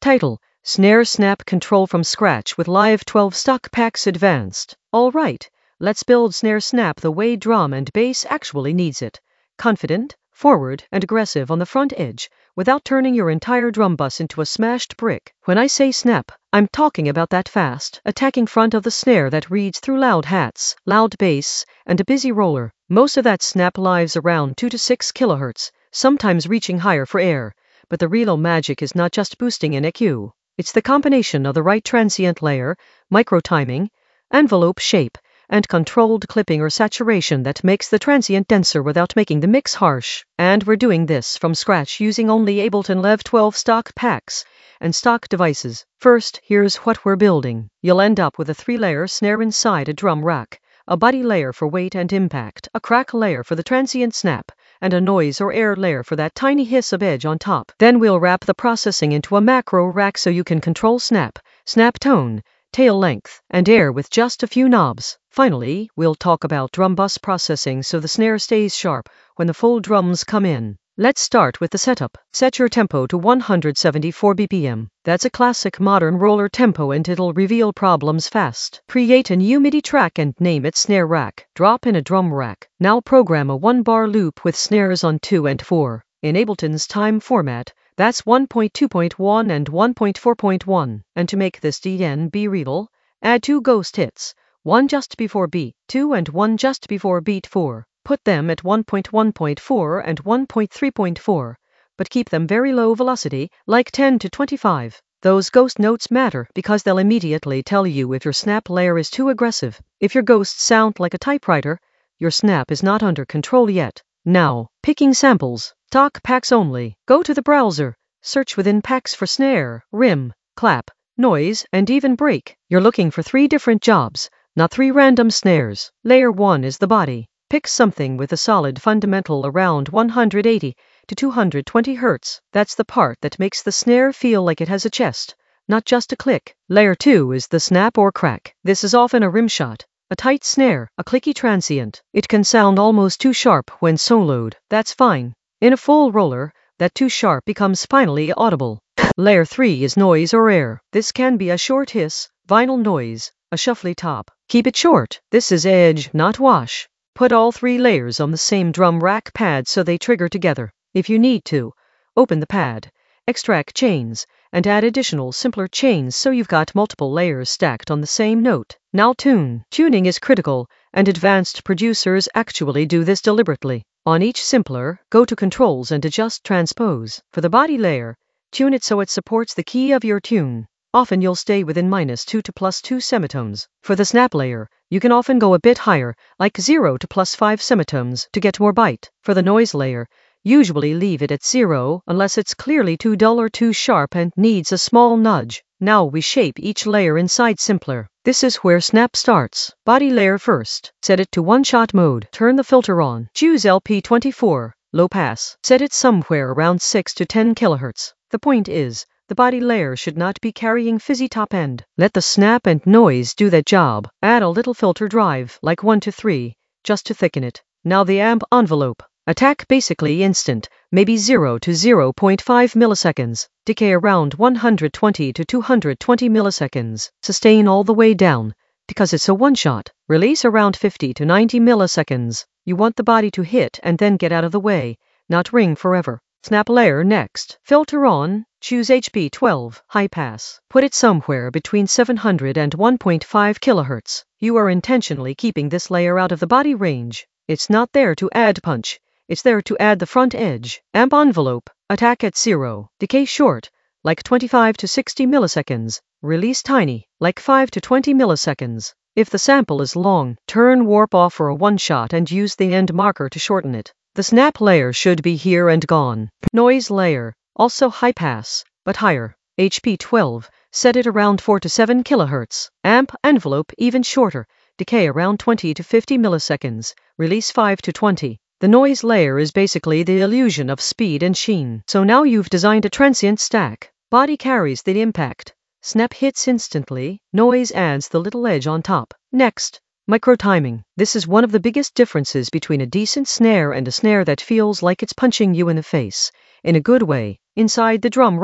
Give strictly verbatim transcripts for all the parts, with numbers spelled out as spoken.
Title: Snare Snap Control from Scratch with Live twelve Stock Packs Advanced. Alright, let's build Snare Snap the way drum and bass actually needs it. Confident, forward, and aggressive on the front edge, without turning your entire drum bus into a smashed brick. When I say snap, I'm talking about that fast, attacking front of the snare that reads through loud hats, loud bass, and a busy roller. Most of that snap lives around two to six kilohertz, sometimes reaching higher for air. But the real magic is not just boosting in E Q. It's the combination of the right transient layer, micro-timing, envelope shape, and controlled clipping or saturation that makes the transient denser without making the mix harsh. And we're doing this from scratch using only Ableton Live twelve stock packs and stock devices. First, here's what we're building. You'll end up with a three-layer snare inside a drum rack, a body layer for weight and impact, a crack layer for the transient snap, and a noise or air layer for that tiny hiss of edge on top. Then we'll wrap the processing into a macro rack so you can control snap, snap tone, tail length, and air with just a few knobs. Finally, we'll talk about drum bus processing so the snare stays sharp when the full drums come in. Let's start with the setup. Set your tempo to one hundred seventy-four B P M. That's a classic modern roller tempo and it'll reveal problems fast. Create a new MIDI track and name it Snare Rack. Drop in a drum rack. Now program a one-bar loop with snares on two and four. In Ableton's time format, that's one point two point one and one point four point one. And to make this D N B readable, add two ghost hits, one just before beat two and one just before beat four. Put them at one point one point four and one point three point four, but keep them very low velocity, like ten to twenty-five. Those ghost notes matter because they'll immediately tell you if your snap layer is too aggressive. If your ghosts sound like a typewriter, your snap is not under control yet. Now, picking samples. Stock packs only. Go to the browser. Search within packs for snare, rim, clap, noise, and even break. You're looking for three different jobs, not three random snares. Layer one is the body. Pick something with a solid fundamental around one hundred eighty to two hundred twenty hertz. That's the part that makes the snare feel like it has a chest, not just a click. Layer two is the snap or crack. This is often a rim shot, a tight snare, a clicky transient. It can sound almost too sharp when soloed. That's fine. In a full roller, that too sharp becomes finally audible. Layer three is noise or air. This can be a short hiss, vinyl noise, a shuffly top. Keep it short. This is edge, not wash. Put all three layers on the same drum rack pad so they trigger together. If you need to, open the pad, extract chains, and add additional simpler chains so you've got multiple layers stacked on the same note. Now tune. Tuning is critical, and advanced producers actually do this deliberately. On each simpler, go to Controls and adjust Transpose. For the body layer, tune it so it supports the key of your tune. Often you'll stay within minus two to plus two semitones. For the snap layer, you can often go a bit higher, like zero to plus five semitones, to get more bite. For the noise layer, usually leave it at zero unless it's clearly too dull or too sharp and needs a small nudge. Now we shape each layer inside simpler. This is where snap starts. Body layer first. Set it to one-shot mode. Turn the filter on. Choose L P twenty-four, low pass. Set it somewhere around six to ten kilohertz. The point is, the body layer should not be carrying fizzy top end. Let the snap and noise do that job. Add a little filter drive, like one to three, just to thicken it. Now the amp envelope. Attack basically instant, maybe zero to zero point five milliseconds. Decay around one hundred twenty to two hundred twenty milliseconds. Sustain all the way down, because it's a one-shot. Release around fifty to ninety milliseconds. You want the body to hit and then get out of the way, not ring forever. Snap layer next. Filter on. Choose H P twelve, high pass. Put it somewhere between seven hundred and one point five kilohertz. You are intentionally keeping this layer out of the body range. It's not there to add punch. It's there to add the front edge. Amp envelope. Attack at zero. Decay short, like twenty-five to sixty milliseconds. Release tiny, like five to twenty milliseconds. If the sample is long, turn warp off for a one-shot and use the end marker to shorten it. The snap layer should be here and gone. Noise layer. Also high pass, but higher. H P twelve, set it around four to seven kilohertz. Amp envelope even shorter, decay around twenty to fifty milliseconds, release five to twenty. The noise layer is basically the illusion of speed and sheen. So now you've designed a transient stack. Body carries the impact. Snap hits instantly, noise adds the little edge on top. Next, micro-timing. This is one of the biggest differences between a decent snare and a snare that feels like it's punching you in the face. In a good way. Inside the drum rack,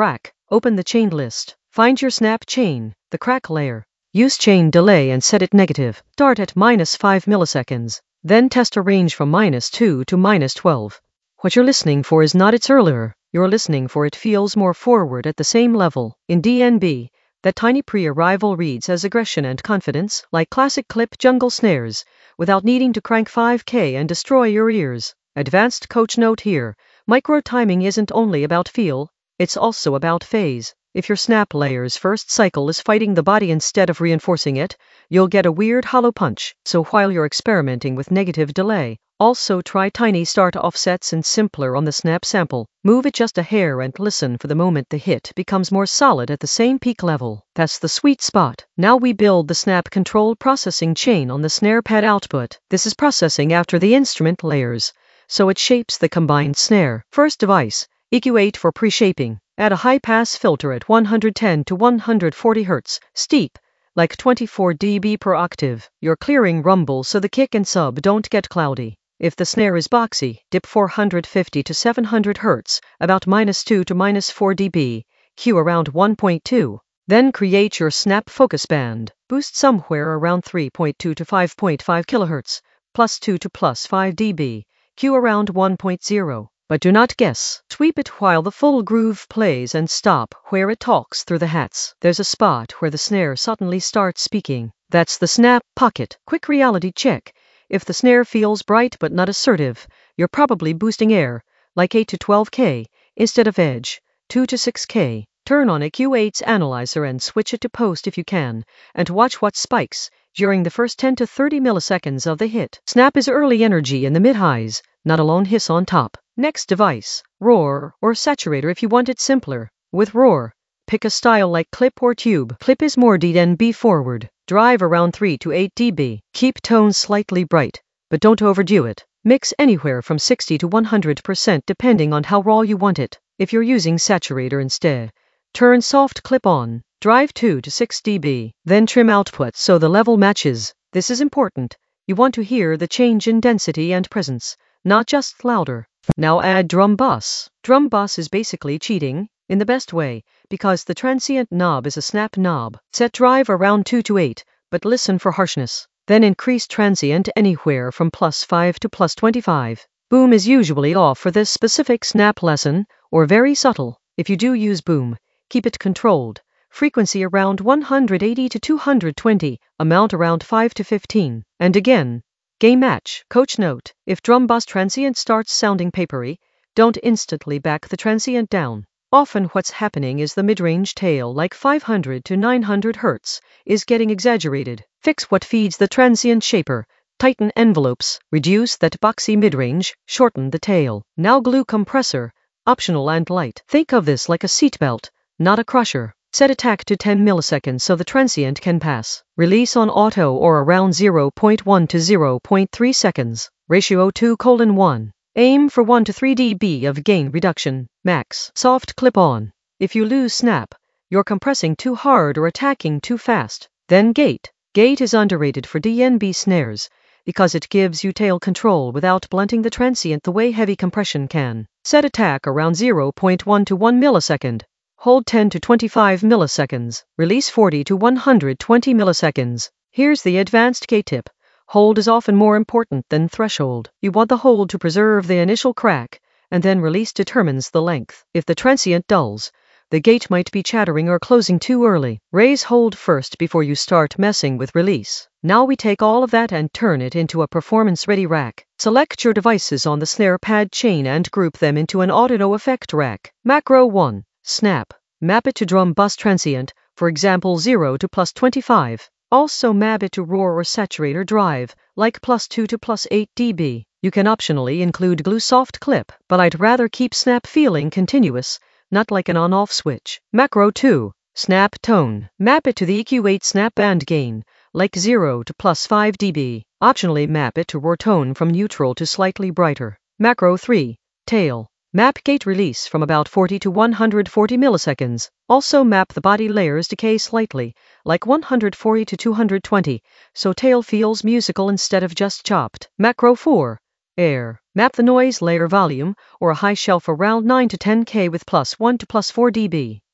Open the chain list. Find your snap chain, the crack layer. Use chain delay and set it negative. Start at minus five milliseconds. Then test a range from minus two to minus twelve. What you're listening for is not its earlier. You're listening for it feels more forward at the same level. In D N B, that tiny pre-arrival reads as aggression and confidence, like classic clip jungle snares, without needing to crank five K and destroy your ears. Advanced coach note here. Micro timing isn't only about feel, it's also about phase. If your snap layer's first cycle is fighting the body instead of reinforcing it, you'll get a weird hollow punch. So while you're experimenting with negative delay, also try tiny start offsets and simpler on the snap sample. Move it just a hair and listen for the moment the hit becomes more solid at the same peak level. That's the sweet spot. Now we build the snap control processing chain on the snare pad output. This is processing after the instrument layers, so it shapes the combined snare. First device, E Q eight for pre-shaping. Add a high-pass filter at one hundred ten to one hundred forty hertz, steep, like twenty-four decibels per octave. You're clearing rumble so the kick and sub don't get cloudy. If the snare is boxy, dip four hundred fifty to seven hundred hertz, about minus two to minus four decibels, Q around one point two. Then create your snap focus band. Boost somewhere around three point two to five point five kilohertz, plus two to plus five decibels, Q around one point zero. But do not guess. Sweep it while the full groove plays and stop where it talks through the hats. There's a spot where the snare suddenly starts speaking. That's the snap pocket. Quick reality check. If the snare feels bright but not assertive, you're probably boosting air, like eight to twelve K, instead of edge, two to six K. Turn on E Q eight's analyzer and switch it to post if you can, and watch what spikes during the first ten to thirty milliseconds of the hit. Snap is early energy in the mid-highs, not a lone hiss on top. Next device, roar or saturator if you want it simpler. With roar, pick a style like clip or tube. Clip is more D N B forward. Drive around three to eight decibels. Keep tones slightly bright, but don't overdo it. Mix anywhere from sixty to one hundred percent depending on how raw you want it. If you're using saturator instead, turn soft clip on. Drive two to six decibels. Then trim output so the level matches. This is important. You want to hear the change in density and presence, not just louder. Now add drum bus. Drum bus is basically cheating, in the best way, because the transient knob is a snap knob. Set drive around two to eight, but listen for harshness. Then increase transient anywhere from plus five to plus twenty-five. Boom is usually off for this specific snap lesson, or very subtle. If you do use boom, keep it controlled. Frequency around one hundred eighty to two hundred twenty, amount around five to fifteen. And again, game match. Coach note, if drum bus transient starts sounding papery, don't instantly back the transient down. Often what's happening is the mid-range tail, like five hundred to nine hundred hertz, is getting exaggerated. Fix what feeds the transient shaper. Tighten envelopes, reduce that boxy mid-range, shorten the tail. Now glue compressor, optional and light. Think of this like a seatbelt, not a crusher. Set attack to ten milliseconds so the transient can pass. Release on auto or around zero point one to zero point three seconds. Ratio two colon one. Aim for one to three decibels of gain reduction, max. Soft clip on. If you lose snap, you're compressing too hard or attacking too fast. Then gate. Gate is underrated for D N B snares, because it gives you tail control without blunting the transient the way heavy compression can. Set attack around zero point one to one millisecond. Hold ten to twenty-five milliseconds. Release forty to one hundred twenty milliseconds. Here's the advanced gate tip. Hold is often more important than threshold. You want the hold to preserve the initial crack, and then release determines the length. If the transient dulls, the gate might be chattering or closing too early. Raise hold first before you start messing with release. Now we take all of that and turn it into a performance-ready rack. Select your devices on the snare pad chain and group them into an audio effect rack. Macro one. Snap. Map it to drum bus transient, for example zero to plus twenty-five. Also map it to roar or saturator drive, like plus two to plus eight decibels. You can optionally include glue soft clip, but I'd rather keep snap feeling continuous, not like an on-off switch. Macro two. Snap tone. Map it to the E Q eight snap band gain, like zero to plus five decibels. Optionally map it to roar tone from neutral to slightly brighter. Macro three. Tail. Map gate release from about forty to one hundred forty milliseconds. Also map the body layers decay slightly, like one hundred forty to two hundred twenty, so tail feels musical instead of just chopped. Macro four. Air. Map the noise layer volume, or a high shelf around nine to ten K with plus one to plus four decibels.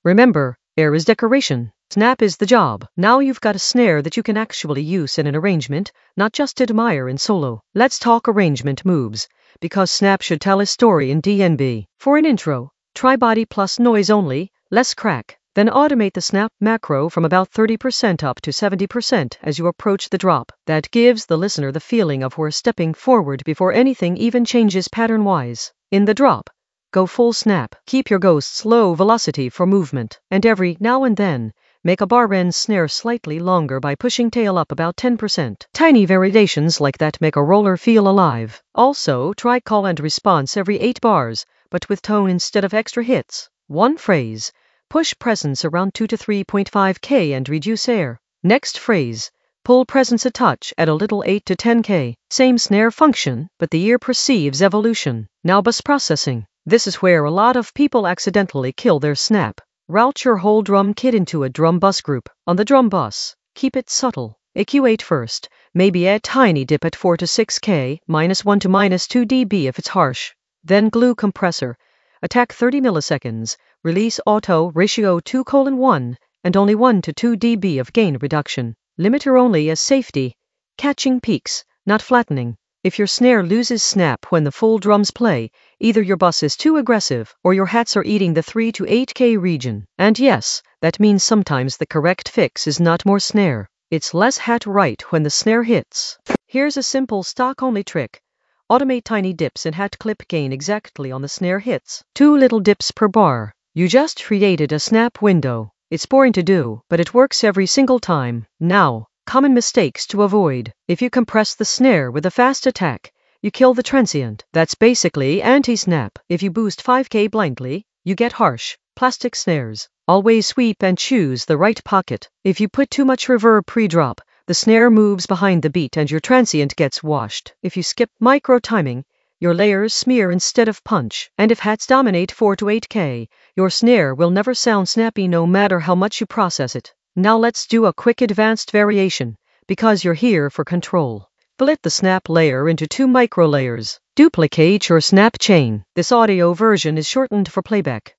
Remember, air is decoration. Snap is the job. Now you've got a snare that you can actually use in an arrangement, not just admire in solo. Let's talk arrangement moves, because snap should tell a story in D N B. For an intro, try body plus noise only, less crack. Then automate the snap macro from about thirty percent up to seventy percent as you approach the drop. That gives the listener the feeling of we're stepping forward before anything even changes pattern-wise. In the drop, go full snap. Keep your ghosts low velocity for movement. And every now and then, make a bar end snare slightly longer by pushing tail up about ten percent. Tiny variations like that make a roller feel alive. Also, try call and response every eight bars, but with tone instead of extra hits. One phrase. Push presence around two to three point five K and reduce air. Next phrase. Pull presence a touch at a little eight to ten K. Same snare function, but the ear perceives evolution. Now bus processing. This is where a lot of people accidentally kill their snap. Route your whole drum kit into a drum bus group. On the drum bus, keep it subtle. E Q eight first, maybe a tiny dip at four to six K, minus one to minus two decibels if it's harsh. Then glue compressor. Attack thirty milliseconds, release auto ratio two colon one, and only one to two decibels of gain reduction. Limiter only as safety. Catching peaks, not flattening. If your snare loses snap when the full drums play, either your bus is too aggressive or your hats are eating the three to eight K region. And yes, that means sometimes the correct fix is not more snare. It's less hat right when the snare hits. Here's a simple stock-only trick. Automate tiny dips in hat clip gain exactly on the snare hits. Two little dips per bar. You just created a snap window. It's boring to do, but it works every single time. Now, common mistakes to avoid. If you compress the snare with a fast attack, you kill the transient. That's basically anti-snap. If you boost five K blindly, you get harsh, plastic snares. Always sweep and choose the right pocket. If you put too much reverb pre-drop, the snare moves behind the beat and your transient gets washed. If you skip micro timing, your layers smear instead of punch. And if hats dominate four to eight K, your snare will never sound snappy no matter how much you process it. Now let's do a quick advanced variation, because you're here for control. Split the snap layer into two micro layers. Duplicate your snap chain. This audio version is shortened for playback.